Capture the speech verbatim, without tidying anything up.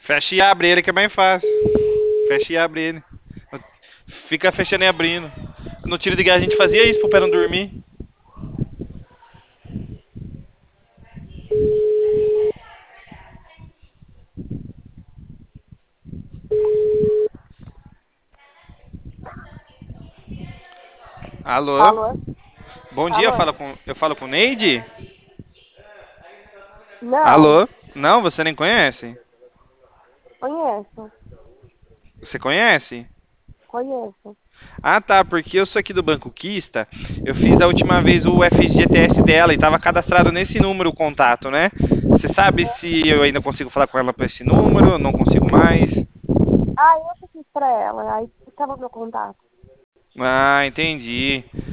Fecha e abre ele que é mais fácil. Fecha e abre ele. Fica fechando e abrindo. No tiro de guerra a gente fazia isso pro pé não dormir. Alô? Alô? Bom dia, Alô? fala com, eu falo com Neide? Não, Alô? Não, você nem conhece? conheço, Você conhece? conheço. Ah, tá, porque eu sou aqui do Banco Quista. Eu fiz a última vez o F G T S dela e estava cadastrado nesse número o contato, né? Você sabe se eu ainda consigo falar com ela por esse número? Não consigo mais? Ah, eu que fiz pra ela, aí tava meu contato. Ah, entendi.